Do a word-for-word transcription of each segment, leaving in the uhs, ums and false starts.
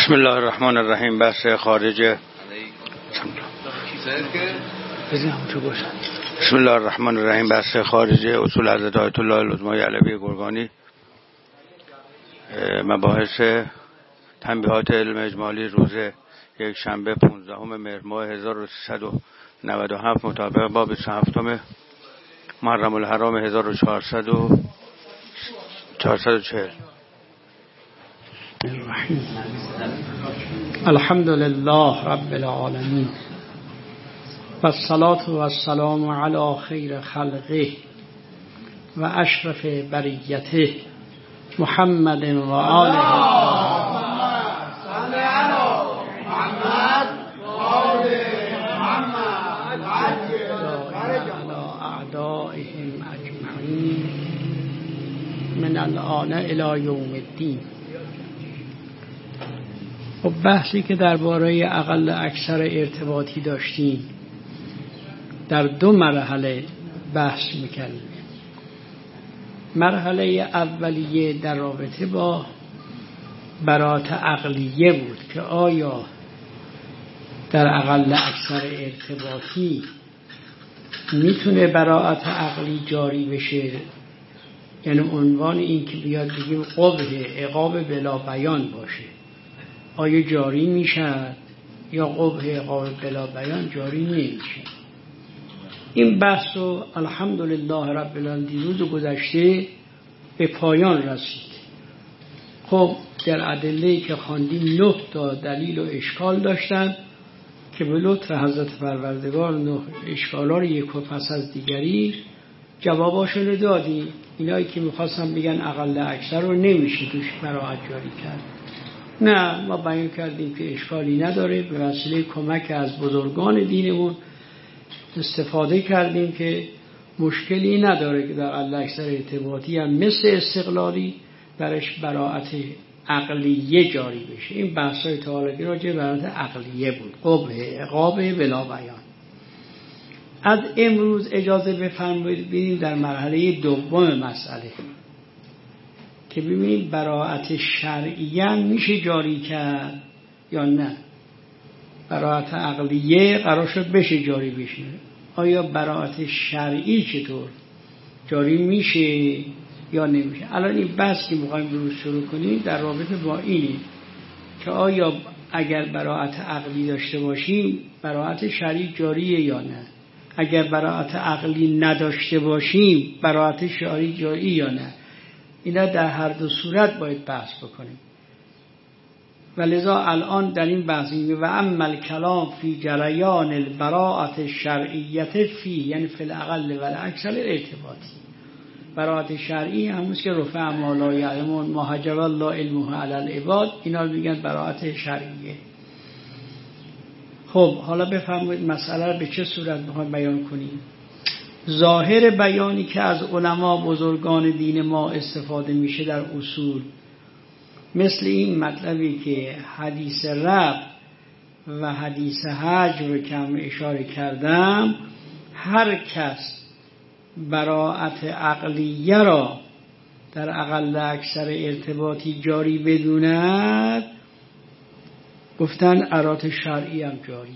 بسم الله الرحمن الرحیم. بحث خارج بسم الله الرحمن الرحیم بحث خارج اصول حضرت آیت الله العظما علوی گرگانی. مباحث تنبیهات علم اجمالی روز یک شنبه پانزدهم مهر ماه هزار و سیصد و نود و هفت مطابق با بیست و هفتم محرم الحرام هزار و چهارصد و چهل. الحمد لله رب العالمین والصلاة والسلام علی خیر خلقه و اشرف بریته محمد و آله اعدائهم اجمعین من الآن الی یوم الدین. خب بحثی که درباره اقل اکثر ارتباطی داشتیم در دو مرحله بحث میکردیم. مرحله اولیه در رابطه با براءت عقلیه بود که آیا در اقل اکثر ارتباطی میتونه براءت عقلی جاری بشه، یعنی عنوان این که بیاد بگیم قبح عقاب بلا بیان باشه، آیا جاری میشد یا قبح عقاب بلا بیان جاری نمیشه. این بحث رو الحمدلله رب العالمین روز گذشته به پایان رسید. خب در ادله‌ای که خواندیم نه تا دلیل و اشکال داشتن که به لطف حضرت پروردگار نه اشکالا رو یک پس از دیگری جواباشون رو دادیم. اینایی که میخواستن بگن اقل اکثر رو نمیشه توش براءت جاری کرد، نه، ما بیان کردیم که اشکالی نداره. به وسیله کمک از بزرگان دینمون استفاده کردیم که مشکلی نداره که در اقل اکثر ارتباطی هم مثل استقلالی برش براءت عقلیه جاری بشه. این بحثای تعالی راجع به براءت عقلیه بود، قبح عقاب بلا بیان. از امروز اجازه بفرمایید ببینیم در مرحله دوم مسئله که ببینیم براءت شرعیه میشه جاری کرد یا نه. براءت عقلیه قرار شد بشه جاری بشه، آیا براءت شرعی چطور جاری میشه یا نمیشه؟ الان این بحث که میخوایم روز شروع کنیم در رابطه با اینه که آیا اگر براءت عقلی داشته باشیم براءت شرعی جاریه یا نه. اگر براءت عقلی نداشته باشیم براءت شرعی جاری یا نه. اینا در هر دو صورت باید بحث بکنیم. و لذا الان در این بحث میگه و اما الکلام فی جریان البراءت الشرعیه فی، یعنی فی الاقل و الاکثر ارتباطی. براءت شرعی همونست که رفع ما لا یعلمون ما حجب الله علمه علی العباد، اینا رو میگن براءت شرعیه. خب حالا بفرمایید مسئله رو به چه صورت میخوایم بیان کنیم. ظاهر بیانی که از علما بزرگان دین ما استفاده میشه در اصول مثل این مطلبی که حدیث رب و حدیث حج رو که هم اشاره کردم، هر کس براءت عقلیه را در اقل اکثر ارتباطی جاری بدوند گفتن ارات شرعی هم جاریه.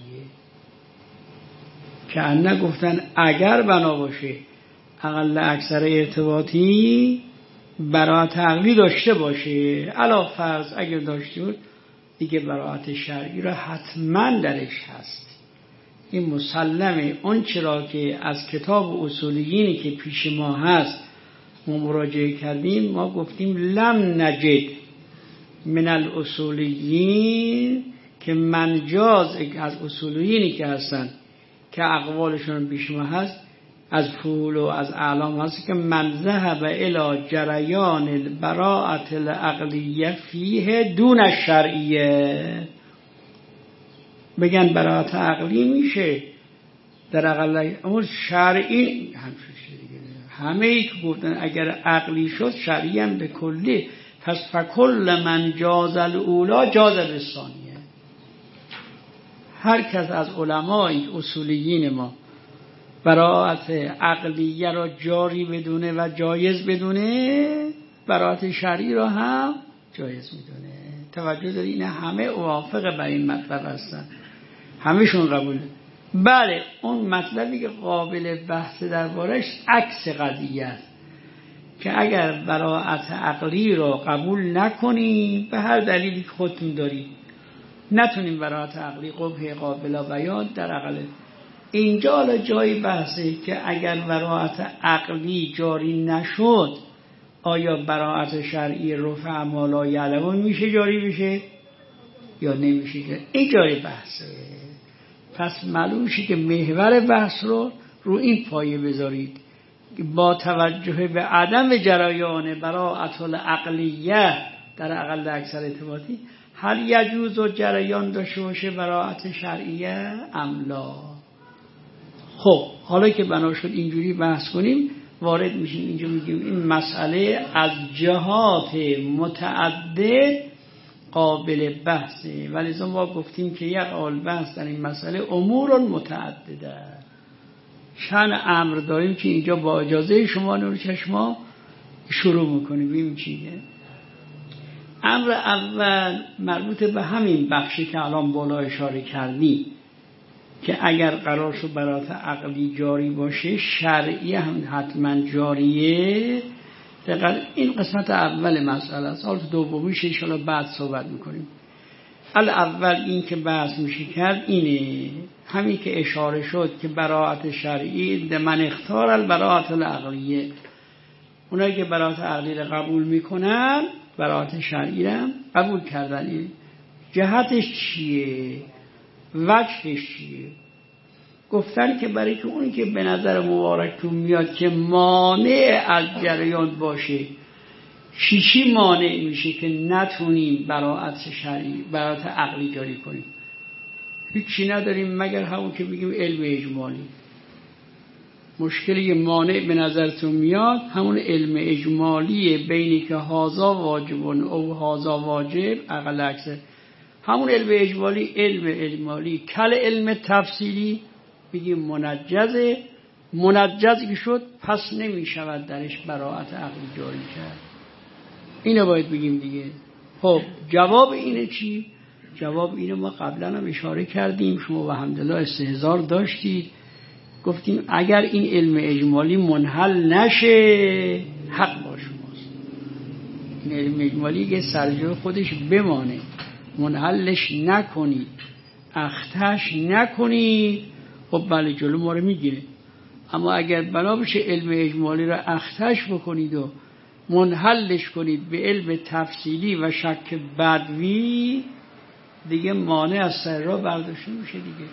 که انه گفتن اگر بنا باشه اقل اکثر ارتباطی براءت عقلی داشته باشه، علا فرض اگر داشته بود دیگه براءت شرعی را حتما درش هست. این مسلمه. اون چرا که از کتاب اصولیینی که پیش ما هست ما مراجعه کردیم، ما گفتیم لم نجد من الاصولیین که منجاز از اصولیینی که هستن که اقوالشون پیش ما هست از فول و از اعلام هست که من ذهب الی جریان البراءت العقلیه فیه دون الشرعیه، بگن براءت عقلی میشه در اقل اما شرعی همه ای که گفتن اگر عقلی شد شرعی هم به کلی، پس فکل من جاز الاولا جاز الثانیه. هر کس از علمای اصولیین ما براءت عقلیه را جاری بدونه و جایز بدونه، براءت شرعی را هم جایز میدونه. توجه داری؟ این همه موافق بر این مطلب هستن، همهشون قبوله. بله اون مطلبی که قابل بحث دربارش عکس قضیه است که اگر براءت عقلی رو قبول نکنیم به هر دلیلی که خودتون دارید نتونیم براءت عقلی قبح قابل بیان در عقل، اینجا حالا جای بحثه که اگر براءت عقلی جاری نشد آیا براءت شرعی رفع ما لا یعلمون میشه جاری بشه یا نمیشه جاری؟ این جای بحثه. پس معلوم شه که محور بحث رو رو این پایه بذارید با توجه به عدم جریان براءت العقلیه در عقل اکثر ارتباطی هل یجوز و جریان داشته باشه براءت شرعیه ام لا. خب حالا که بنا شد اینجوری بحث کنیم وارد میشیم اینجا میگیم این مسئله از جهات متعدد قابل بحثه، ولی لذا ما گفتیم که یک قابل بحث در این مسئله امور متعدده. شأن امر داریم که اینجا با اجازه شما نور چشما شروع میکنیم. ببینیم چیه امر اول مربوط به همین بخشی که الان بالا اشاره کردی که اگر قرار شد براءت عقلی جاری باشه شرعی هم حتما جاریه. دقیقا این قسمت اول مسئله است. حالا دومیش ان شاءالله بعد صحبت میکنیم. الاول این که بحث میشه کرد اینه همین که اشاره شد که براءت شرعی ده من اختار البراءت العقلیه، اونایی که براءت عقلی را قبول میکنن براءت شرعی را قبول کردن. این جهتش چیه؟ وجهش چیه؟ گفتن که برای که اونی که به نظر مبارکتون میاد که مانع از جریان باشه، چی چی مانع میشه که نتونیم براءت شرعی براءت عقلی جاری کنیم؟ هیچی نداریم مگر همون که بگیم علم اجمالی. مشکلی مانع به نظرتون میاد همون علم اجمالیه بینی که هازا واجبون او هازا واجب اقل اکثر همون علم اجمالی. علم اجمالی کل علم تفصیلی بگیم منجزه، منجز که شد پس نمی شود درش براءت عقلی جاری کرد. اینو باید بگیم دیگه. خب جواب اینه چی؟ جواب اینو ما قبلا هم اشاره کردیم، شما الحمدلله استحضار داشتید، گفتیم اگر این علم اجمالی منحل نشه حق با شماست. این علم اجمالی که سرجای خودش بمانه، منحلش نکنید، اختش نکنید، خب بله جلو ما رو میگیره. اما اگر بنا بشه علم اجمالی رو اختش بکنید و منحلش کنید به علم تفصیلی و شک بدوی، دیگه مانع از سر را برداشته میشه دیگه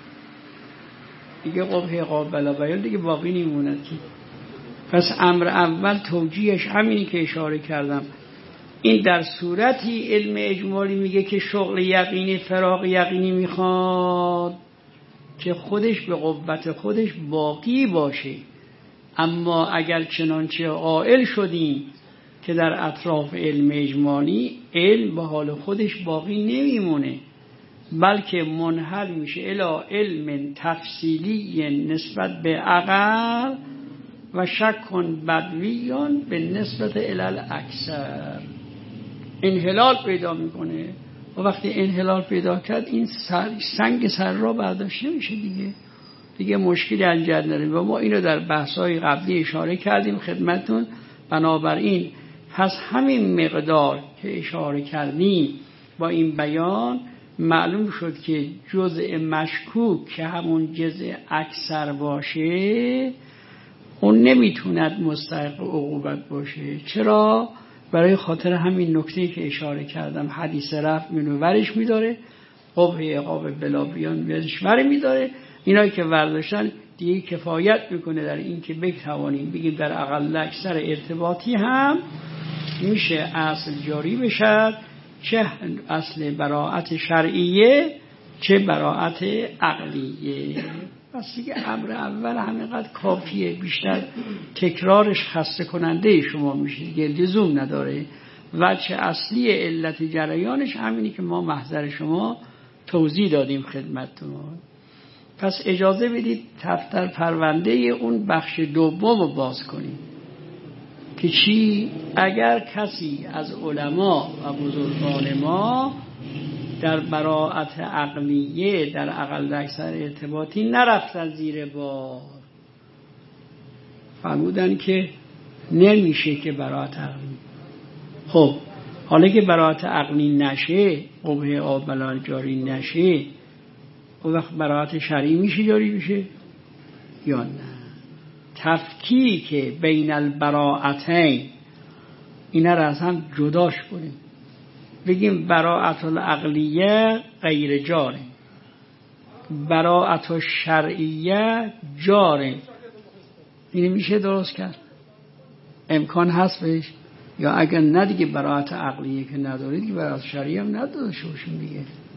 دیگه قبح قابل بیان دیگه باقی نیموند. پس امر اول توجیهش همینی که اشاره کردم. این در صورتی علم اجمالی میگه که شغل یقینی فراغ یقینی میخواد که خودش به قوت خودش باقی باشه. اما اگر چنانچه قائل شدیم که در اطراف علم اجمالی علم به حال خودش باقی نمیمونه بلکه منحل میشه الی علم تفصیلی نسبت به عقل و شکن بدویان به نسبت علل اکثر، انحلال پیدا میکنه. و وقتی انحلال پیدا کرد این سر، سنگ سر را برداشته میشه دیگه دیگه مشکلی انجام نداریم. و ما اینو در بحث‌های قبلی اشاره کردیم خدمتتون. بنابراین پس همین مقدار که اشاره کردیم با این بیان معلوم شد که جزء مشکوک که همون جزء اکثر باشه اون نمیتوند مستحق عقوبت باشه. چرا؟ برای خاطر همین نکته که اشاره کردم، حدیث رفع منو ورش میداره، قبح عقاب بلا بیان ورش ور میداره. اینایی که ورداشتن دیگه کفایت میکنه در این که بتوانیم بگیم در اقل اکثر ارتباطی هم میشه اصل جاری بشد، چه اصل براءت شرعیه چه براءت عقلیه. پس دیگه امر اول همینقدر کافیه، بیشتر تکرارش خسته کننده شما میشه دیگه، لزوم نداره. وجه اصلی علت جریانش همینی که ما محضر شما توضیح دادیم خدمتتون. پس اجازه بدید دفتر پرونده اون بخش دوم رو باز کنیم که چی؟ اگر کسی از علما و بزرگان ما در براءت عقلیه در اقل اکثر ارتباطی نرفتن زیر بار، فرمودن که نمیشه که براءت عقلی. خب حالا که براءت عقلی نشه، قبح آب جاری نشه، اون وقت براءت شرعی میشه جاری میشه یا نه؟ تفکیک بین البراءتین اینا را از هم جداش کنیم، بگیم براءت العقلیه غیر جاره، براءت الشرعیه جاره. این میشه درست کرد؟ امکان هست بهش؟ یا اگر نه دیگه براءت عقلیه که ندارید که براءت شرعی هم نداشته باشیم دیگه.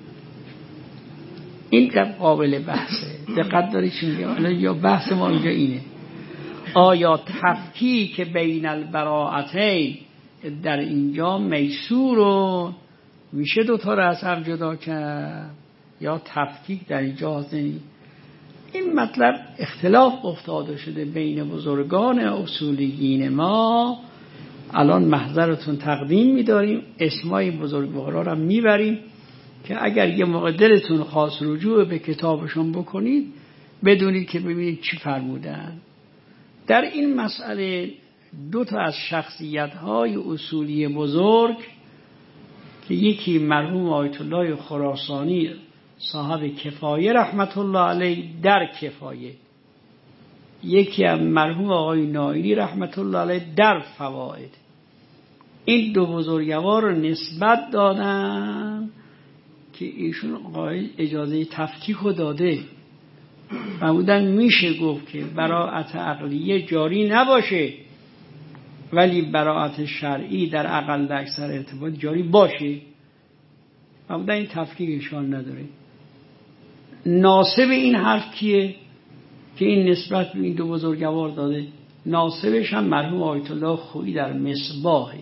این قابل بحثه، دقت دارید چی میگم؟ یا بحث ما اینجا اینه، آیا تفکیک بین البراءتین در اینجا میسور میشه دوتا را از هم جدا کرد یا تفکیک در اینجا حاضری؟ این مطلب اختلاف افتاده شده بین بزرگان اصولیین ما. الان محضرتون تقدیم می‌داریم، اسمای بزرگوارا را میبریم که اگر یه موقع دلتون خاص رجوع به کتابشون بکنید بدونید که ببینید چی فرمودن. در این مسئله دو تا از شخصیت‌های اصولی بزرگ که یکی مرحوم آیت الله خراسانی صاحب کفایه رحمت الله علیه در کفایه، یکی هم مرحوم آقای نائینی رحمت الله علیه در فواید، این دو بزرگوار رو نسبت دادن که ایشون اجازه تفکیک رو داده و بودن میشه گفت که براءت عقلیه جاری نباشه ولی براءت شرعی در اقل اکثر ارتباط جاری باشه و بودن این تفکیک اشکال نداره. ناسب این حرف کیه که این نسبت به این دو بزرگوار داده؟ ناسبش هم مرحوم آیت الله خویی در مصباحه.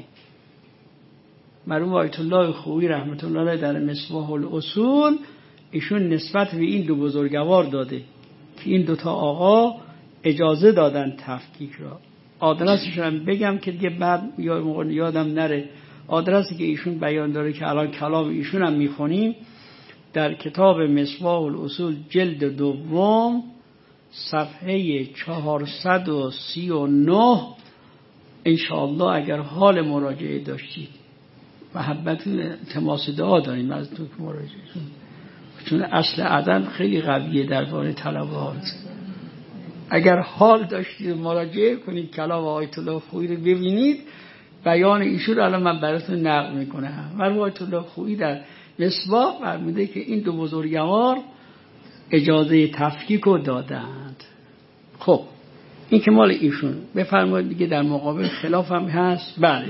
مرحوم آیت الله خویی رحمت الله علیه در مصباح الاصول ایشون نسبت به این دو بزرگوار داده که این دوتا آقا اجازه دادن تفکیک را. آدرسش هم بگم که دیگه بعد یادم نره. آدرسی که ایشون بیان داره که الان کلام ایشون هم میخونیم در کتاب مصباح الاصول جلد دوم صفحه چهارصد و سی و نه انشاءالله اگر حال مراجعه داشتید محبتون تماس دعا داریم از تو مراجعه، چون اصل عدم خیلی قویه درباره طلبات. اگر حال داشتید مراجعه کنید کلام آیت الله خویی رو ببینید، بیان ایشون رو الان من براتون نقل میکنم. مرحوم آیت الله خویی در مصباح فرموده که این دو بزرگوار اجازه تفکیک رو دادند. خب این که مال ایشون. بفرمایید دیگه در مقابل خلاف هم هست. بله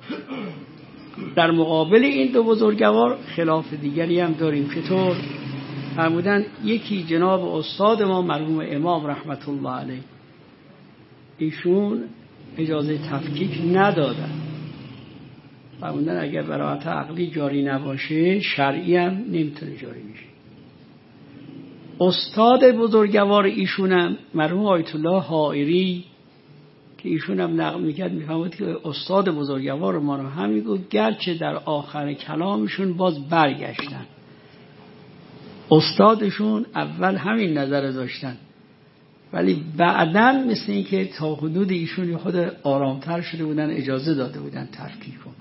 در مقابل این دو بزرگوار خلاف دیگری هم داریم. چطور؟ فرمودن یکی جناب استاد ما مرحوم امام رحمت الله علیه، ایشون اجازه تفکیک ندادن. فرمودن اگر براءت عقلی جاری نباشه شرعی هم نمیتونه جاری بشه. استاد بزرگوار ایشونم مرحوم آیت الله حائری که ایشونم نقل میکرد میفهمید که استاد بزرگوار ما رو هم میگفت، گرچه در آخر کلامشون باز برگشتن. استادشون اول همین نظر داشتن ولی بعداً مثل این که تا حدود ایشون خود آرامتر شده بودن اجازه داده بودن تفکیک رو.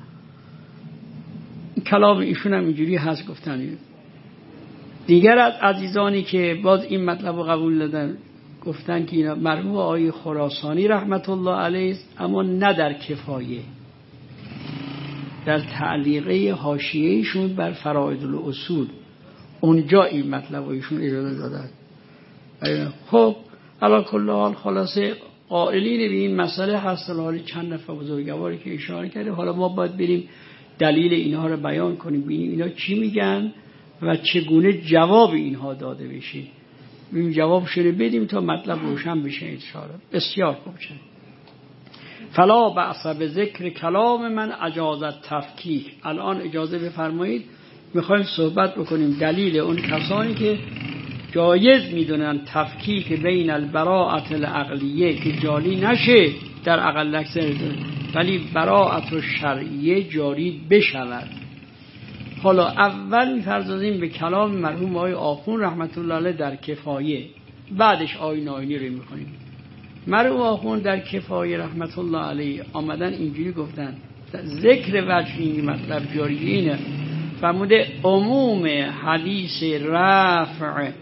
کلام ایشون هم اینجوری هست گفتن. دیگر از عزیزانی که باز این مطلب رو قبول دادن گفتن که اینا مرحوم آقای خراسانی رحمت الله علیه اما نه در کفایه، در تعلیقه حاشیه‌ایشون بر فرائض الاصول اونجا این مطلب رو ایشون اجازه دادن. خب علی کل حال خلاصه قائلین به این مسئله هستن. حالا چند نفر بزرگواری که اشاره کرده، حالا ما باید بریم دلیل اینها رو بیان کنیم، ببینیم اینا چی میگن و چگونه جواب اینها داده بشه. ببینیم جوابش رو بدیم تا مطلب روشن بشه ان شاء الله. بسیار خوب شد. فلا بأس بذکر کلام من اجازت تفکیک. الان اجازه بفرمایید میخوایم صحبت بکنیم دلیل اون کسانی که جایز میدونن تفکیک بین البراءت العقلیه که جاری نشه در اقل اکثر ولی براءت الشرعیه جاری بشود. حالا اول می‌پردازیم به کلام مرحوم آقای آخوند رحمت الله علیه در کفایه، بعدش آیین آیینی رو می‌خونیم. مرحوم آخوند در کفایه رحمت الله علیه آمدن اینجوری گفتن، ذکر وجه این مطلب جاری اینه، فرموده عموم حدیث رفع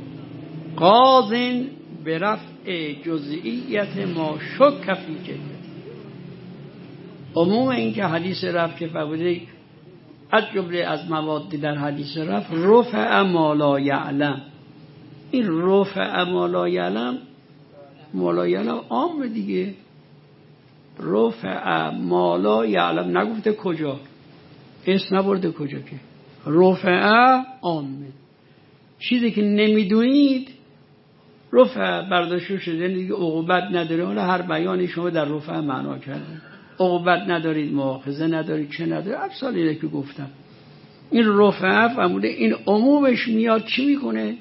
قاضٍ به رفع جزئیت ما شک فی جهت. عموم این که حدیث رفع که فرموده از جمله از مواد در حدیث رفع رفع ما لا یعلم، این رفع ما لا یعلم ما لا یعلم عام دیگه، رفع ما لا یعلم نگفته کجا، اسم نبرده کجا، که رفع عامه، چیزی که نمیدونید رفع برداشته شده دیگه، عقوبت نداره. حالا هر بیانی شما در رفع معنا کردن، عقوبت ندارید، مؤاخذه ندارید، چه نداره، امثالی که گفتم. این رفع فرموده این عمومش میاد چی میکنه؟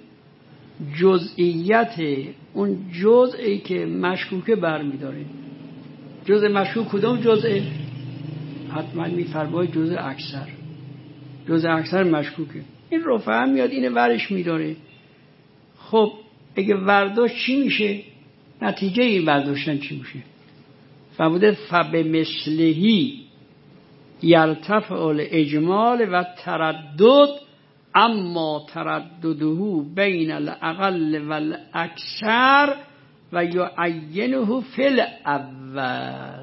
جزئیت اون جزئی که مشکوکه برمیداره. جزء مشکوک کدوم جزء؟ حتما میفرماید جزء اکثر، جزء اکثر مشکوکه. این رفع میاد اینه ورش میداره. خب اگه ورداشت چی میشه؟ نتیجه این ورداشتن چی میشه؟ فرموده فبمثلهی یرتفع الاجمال و تردد، اما تردده بین الاقل و الاکثر و یعینه فی الاول.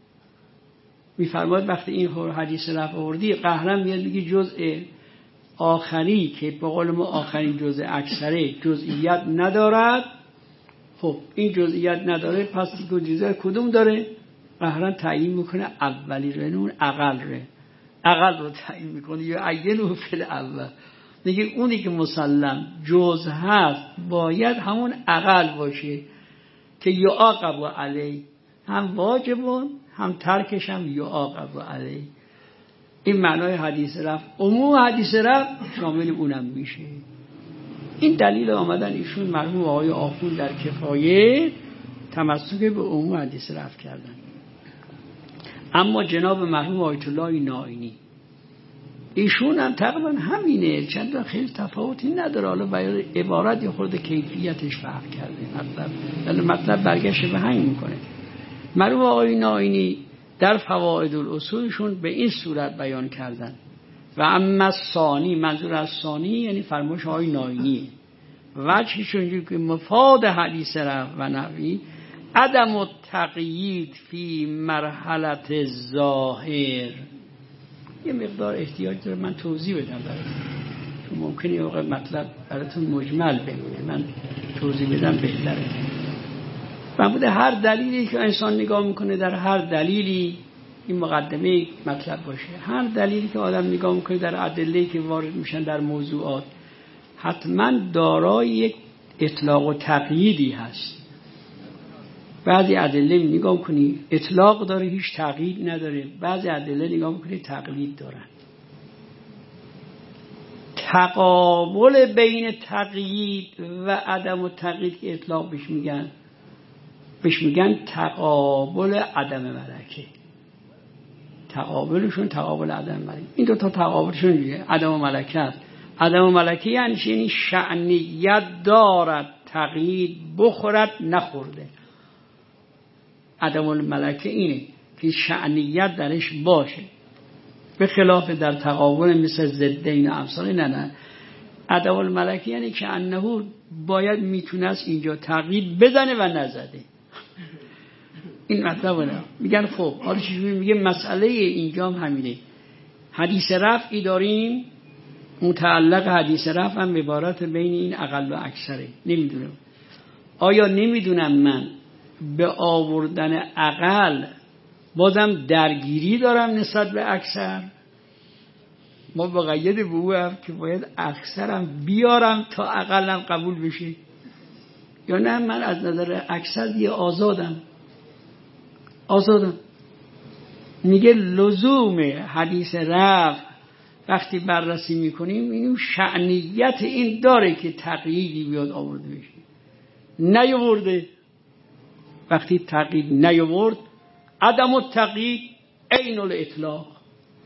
میفرماید وقتی این حدیث رفع آوردی قهرم میاد میگه جزء آخری که به قول ما آخرین جزء اکثره جزئیت ندارد. خب این جزئیت نداره، پس دیگه جزئیت کدوم داره؟ قهرم تعیین میکنه اولی رو، اون اقل رو اقل رو تعیین میکنه یا عینه فی الاول. میگه اونی که مسلم جزء هست باید همون اقل باشه که یعاقب علیه، هم واجبون هم ترکش هم یعاقب علیه. این معنای حدیث رفع. عموم حدیث رفع شامل اونم میشه. این دلیل آمدن ایشون مرحوم آقای آخوند در کفایه تمسک به عموم حدیث رفع کردن. اما جناب مرحوم آیت الله نائینی ایشون هم تقریبا همینه، چند خیلی تفاوتی نداره. حالا برای عبارت یه خورده کیفیتش فرق کرده مطلب، ولی مطلب برگشت به همین میکنه. مرحوم آقای نائینی در فوائد الاصولشون به این صورت بیان کردن و اما ثانی، منظور از ثانی یعنی فرمایش آقای نائینی، وجهشون اینجوری که مفاد حدیث رفع و نحوی عدم التقیید فی مرحلت ظاهر. یه مقدار احتیاج داره من توضیح بدم براتون، چون ممکنه یه وقت مطلب براتون مجمل بمونه، من توضیح بدم بهتره. من بوده هر دلیلی که انسان نگاه میکنه، در هر دلیلی این مقدمه مطلب باشه، هر دلیلی که آدم نگاه میکنه در ادله‌ای که وارد میشن در موضوعات حتما دارای یک اطلاق و تقییدی هست. بعضی ادله نگاه کنی اطلاق داره هیچ تقیید نداره، بعضی ادله نگاه کنی تقلید دارن. تقابل بین تقیید و عدم و تقیید که اطلاق بهش میگن بهش میگن تقابل عدم ملکه. تقابلشون تقابل عدم ملکه. این دو تا تقابلشون دیگه عدم و ملکه است. عدم و ملکه یعنی یعنی شأنیت دارد تقیید بخورد نخورده. عدم الملکه اینه که شأنیت درش باشه، به خلاف در تقابل مثل ضدین امثال نه نه. عدم الملکه یعنی که انه باید میتونست اینجا تقیید بزنه و نزده. این مطلب نه. میگن خب حالا چجوری؟ میگه مسئله اینجا هم همینه. حدیث رفعی داریم، متعلق حدیث رفع هم عبارت بین این اقل و اکثره. نمیدونم آیا نمیدونم من به آوردن اقل بازم درگیری دارم نسبت به اکثر؟ ما با قید به او هم که باید اکثرم بیارم تا اقلم قبول بشه، یا نه من از نظر اکثر دیگه آزادم آزادم میگه لزوم حدیث رفع وقتی بررسی میکنیم اینو شأنیت این داره که تقییدی بیاد آورده بشه. نیاورده، وقتی تقیید نیاورد عدم التقیید عین الاطلاق.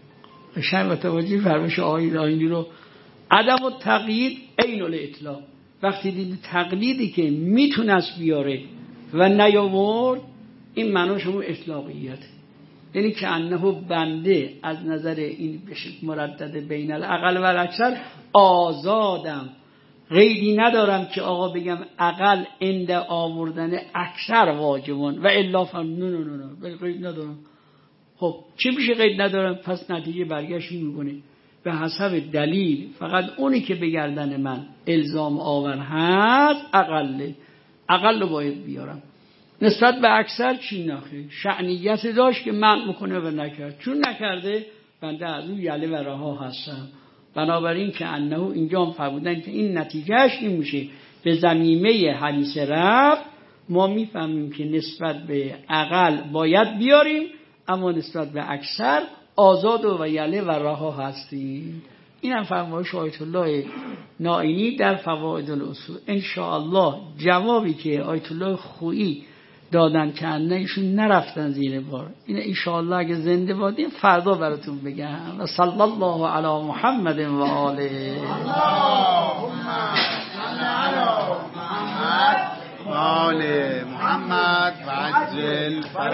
شاید متوجه فرمایش آقای آینی رو. عدم التقیید عین الاطلاق. وقتی دید تقلیدی که میتونست بیاره و نیاورد، این معناش همون اطلاقیت، یعنی که انه بنده از نظر این بشه مردد بین الاقل و الاکثر آزادم، قیدی ندارم که آقا بگم اقل عند آوردن اکثر واجبون و الا فن نه نه نه نه قید ندارم. خب چی میشه قید ندارم؟ پس نتیجه برگشت میکنه به حسب دلیل فقط اونی که به گردن من الزام آور هست اقله، اقل رو باید بیارم. نسبت به اکثر چی نخیر؟ شأنیت داشت که منع میکنه و نکرد، چون نکرده بنده از اون یله و رها هستم. بنابراین که انه اینجا هم فرمودن که این نتیجهش این میشه به ضمیمه حدیث رفع ما میفهمیم که نسبت به اقل باید بیاریم، اما نسبت به اکثر آزاد و یله و رها هستیم. این هم فرمایش آیت الله نائینی در فواید الاصول. انشاءالله جوابی که آیت الله خویی دادن که انه ایشون نرفتن زیر بار، این انشاءالله اگه زنده بادیم فردا براتون بگم. و صلی الله علی محمد و آله.